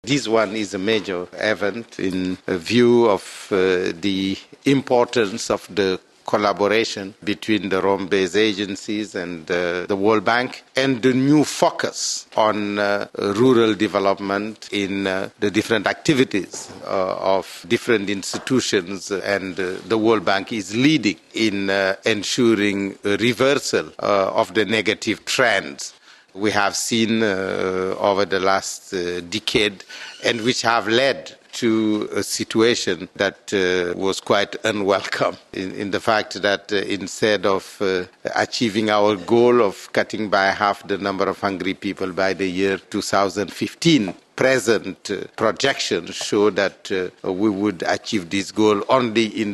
This one is a major event in view of the importance of the collaboration between the Rome-based agencies and the World Bank, and the new focus on rural development in the different activities of different institutions, and the World Bank is leading in ensuring a reversal of the negative trends we have seen over the last decade, and which have led to a situation that was quite unwelcome in the fact that instead of achieving our goal of cutting by half the number of hungry people by the year 2015, present projections show that we would achieve this goal only in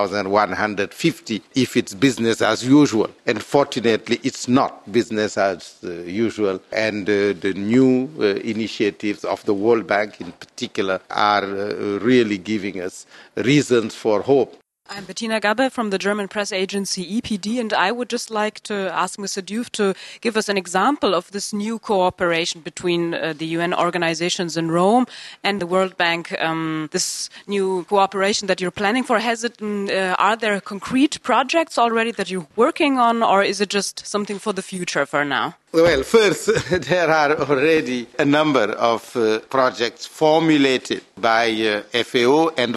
2150 if it's business as usual. And fortunately, it's not business as usual. And the new initiatives of the World Bank in particular are really giving us reasons for hope. I'm Bettina Gabbe from the German press agency EPD, and I would just like to ask Mr. Diouf to give us an example of this new cooperation between the UN organizations in Rome and the World Bank. This new cooperation that you're planning for, are there concrete projects already that you're working on, or is it just something for the future for now? Well, first, there are already a number of projects formulated by FAO, and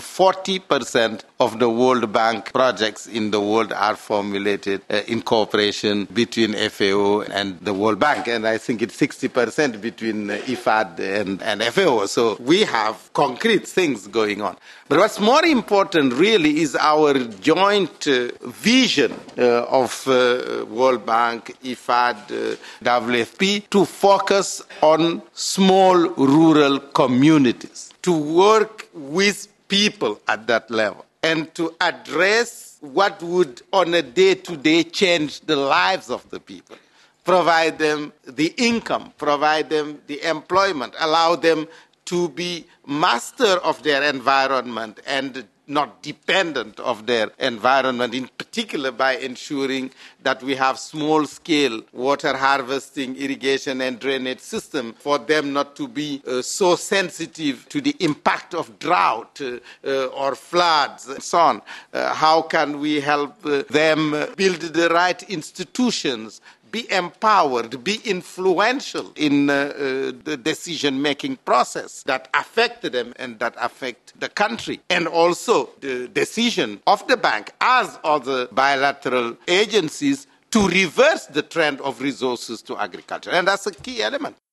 40% of the World Bank projects in the world are formulated in cooperation between FAO and the World Bank. And I think it's 60% between IFAD and FAO. So we have concrete things going on. But what's more important really is our joint vision of World Bank, IFAD, WFP, to focus on small rural communities, to work with people at that level, and to address what would on a day-to-day change the lives of the people, provide them the income, provide them the employment, allow them to be master of their environment and not dependent of their environment, in particular by ensuring that we have small-scale water harvesting, irrigation and drainage system for them not to be so sensitive to the impact of drought or floods and so on. How can we help them build the right institutions, be empowered, be influential in the decision-making process that affect them and that affect the country. And also the decision of the bank, as other bilateral agencies, to reverse the trend of resources to agriculture. And that's a key element.